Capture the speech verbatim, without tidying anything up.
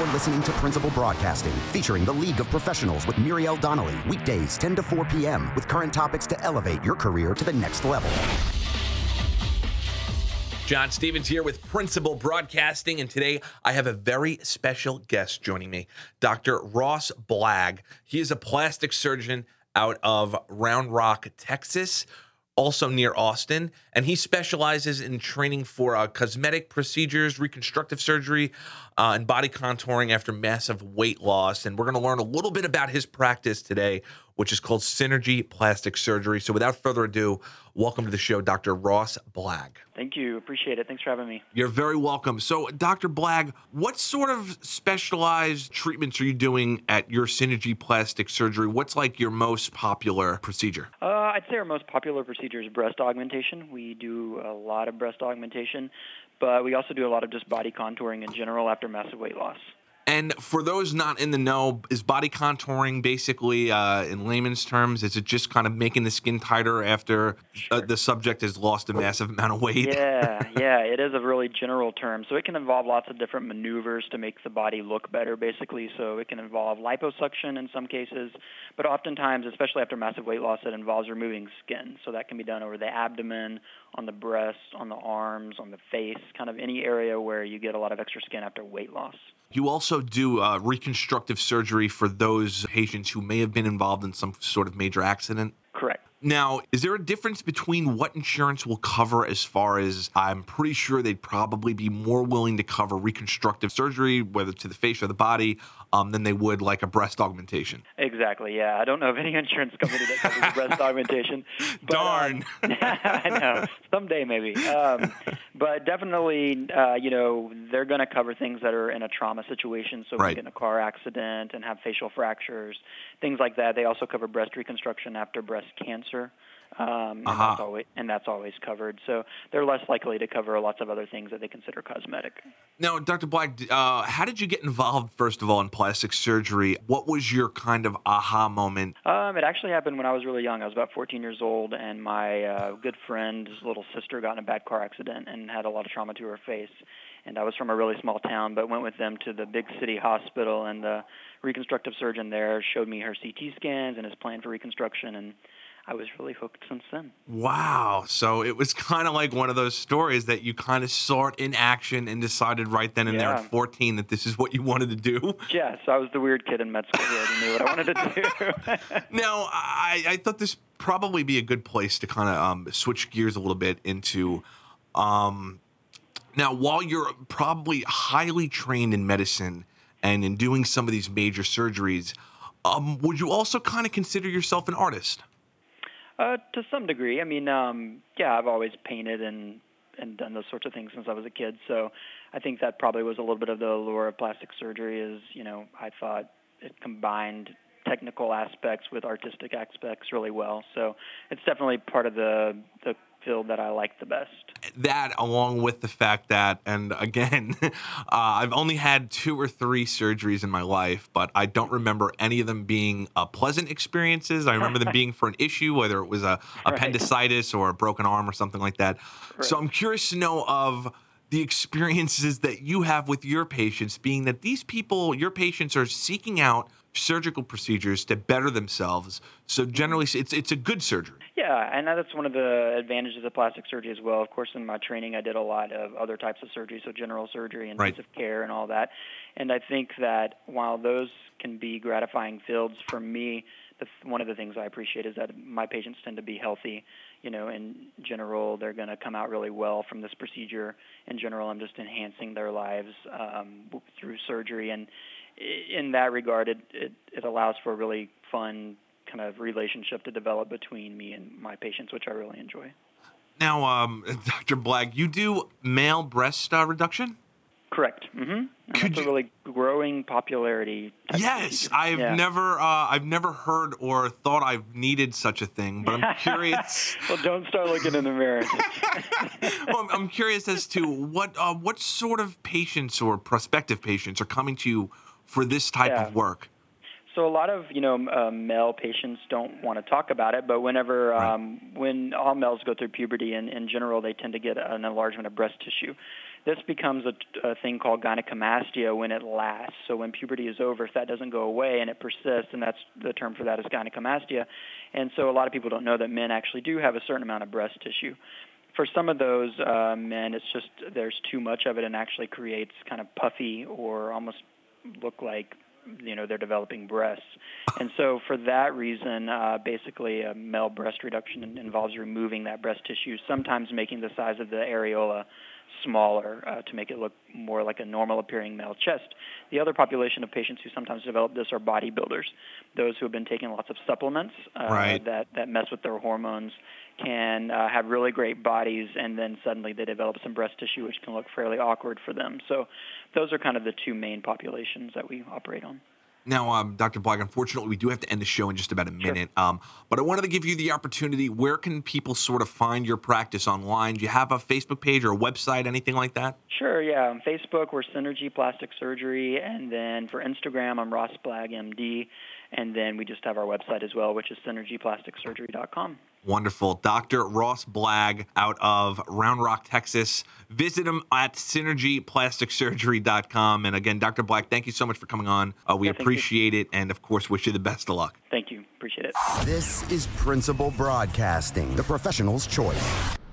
You're listening to Principal Broadcasting, featuring the League of Professionals with Muriel Donnelly, weekdays ten to four p.m., with current topics to elevate your career to the next level. John Stevens here with Principal Broadcasting, and today I have a very special guest joining me, Doctor Ross Blagg. He is a plastic surgeon out of Round Rock, Texas, also near Austin, and he specializes in training for uh, cosmetic procedures, reconstructive surgery, uh, and body contouring after massive weight loss. And we're going to learn a little bit about his practice today, which is called Synergy Plastic Surgery. So without further ado, welcome to the show, Doctor Ross Blagg. Thank you. Appreciate it. Thanks for having me. You're very welcome. So, Doctor Blagg, what sort of specialized treatments are you doing at your Synergy Plastic Surgery? What's like your most popular procedure? Uh, I'd say our most popular procedure is breast augmentation. We do a lot of breast augmentation, but we also do a lot of just body contouring in general after massive weight loss. And for those not in the know, is body contouring basically, uh, in layman's terms, is it just kind of making the skin tighter after uh, the subject has lost a massive amount of weight? Yeah, yeah, it is a really general term. So it can involve lots of different maneuvers to make the body look better, basically. So it can involve liposuction in some cases, but oftentimes, especially after massive weight loss, it involves removing skin. So that can be done over the abdomen, on the breast, on the arms, on the face, kind of any area where you get a lot of extra skin after weight loss. You also do uh, reconstructive surgery for those patients who may have been involved in some sort of major accident? Correct. Now, is there a difference between what insurance will cover as far as I'm pretty sure they'd probably be more willing to cover reconstructive surgery, whether to the face or the body, um, than they would like a breast augmentation? Exactly, yeah. I don't know of any insurance company that covers breast augmentation. But, Darn. Um, I know. Someday maybe. Um, but definitely, uh, you know, they're going to cover things that are in a trauma situation, so Right. we get in a car accident and have facial fractures, things like that. They also cover breast reconstruction after breast cancer. Um, and, Uh-huh. that's always, and that's always covered. So they're less likely to cover lots of other things that they consider cosmetic. Now, Doctor Blagg, uh, how did you get involved, first of all, in plastic surgery? What was your kind of aha moment? Um, it actually happened when I was really young. I was about fourteen years old, and my uh, good friend's little sister got in a bad car accident and had a lot of trauma to her face. And I was from a really small town, but went with them to the big city hospital, and the reconstructive surgeon there showed me her C T scans and his plan for reconstruction, and I was really hooked since then. Wow. So it was kind of like one of those stories that you kind of saw it in action and decided right then and there Yeah. at fourteen that this is what you wanted to do. Yes, I was the weird kid in med school who already knew what I wanted to do. Now, I, I thought this probably be a good place to kind of um, switch gears a little bit into. Um, now, while you're probably highly trained in medicine and in doing some of these major surgeries, um, would you also kind of consider yourself an artist? Uh, to some degree. I mean, um, yeah, I've always painted and, and done those sorts of things since I was a kid. So I think that probably was a little bit of the allure of plastic surgery is, you know, I thought it combined technical aspects with artistic aspects really well. So it's definitely part of the, the field that I like the best. That, along with the fact that, and again, uh, I've only had two or three surgeries in my life, but I don't remember any of them being uh, pleasant experiences. I remember them being for an issue, whether it was a Right. appendicitis or a broken arm or something like that. Right. So I'm curious to know of the experiences that you have with your patients, being that these people, your patients, are seeking out surgical procedures to better themselves. So generally, it's it's a good surgery. Yeah, and that's one of the advantages of plastic surgery as well. Of course, in my training, I did a lot of other types of surgery, so general surgery, intensive Right. care, and all that. And I think that while those can be gratifying fields, for me, the, one of the things I appreciate is that my patients tend to be healthy. You know, in general, they're going to come out really well from this procedure. In general, I'm just enhancing their lives um, through surgery. And in that regard, it, it, it allows for a really fun kind of relationship to develop between me and my patients, which I really enjoy. Now, um, Doctor Blagg, you do male breast uh, reduction? Correct. Mm-hmm. Could that's you- a really growing popularity. Type Yes, of procedure. I've Yeah. never, uh, I've never heard or thought I've needed such a thing, but I'm curious. Well, don't start looking in the mirror. well, I'm, I'm curious as to what, uh, what sort of patients or prospective patients are coming to you for this type Yeah. of work. So a lot of, you know, uh, male patients don't want to talk about it, but whenever, um, when all males go through puberty, in, in general, they tend to get an enlargement of breast tissue. This becomes a, a thing called gynecomastia when it lasts. So when puberty is over, if that doesn't go away and it persists, and that's the term for that is gynecomastia. And so a lot of people don't know that men actually do have a certain amount of breast tissue. For some of those uh, men, it's just there's too much of it and actually creates kind of puffy or almost look like, you know, they're developing breasts. And so for that reason, uh, basically a male breast reduction involves removing that breast tissue, sometimes making the size of the areola smaller uh, to make it look more like a normal appearing male chest. The other population of patients who sometimes develop this are bodybuilders, those who have been taking lots of supplements uh, right. that, that mess with their hormones, can uh, have really great bodies, and then suddenly they develop some breast tissue, which can look fairly awkward for them. So those are kind of the two main populations that we operate on. Now, um, Doctor Blag, unfortunately, we do have to end the show in just about a minute, sure. um, but I wanted to give you the opportunity. Where can people sort of find your practice online? Do you have a Facebook page or a website, anything like that? Sure, yeah. On Facebook, we're Synergy Plastic Surgery, and then for Instagram, I'm Ross Blag, M D, and then we just have our website as well, which is synergy plastic surgery dot com. Wonderful. Doctor Ross Blag out of Round Rock, Texas. Visit him at synergy plastic surgery dot com. And again, Doctor Blag, thank you so much for coming on. Uh, we yeah, appreciate it, and of course, wish you the best of luck. Thank you. Appreciate it. This is Principal Broadcasting, the professional's choice.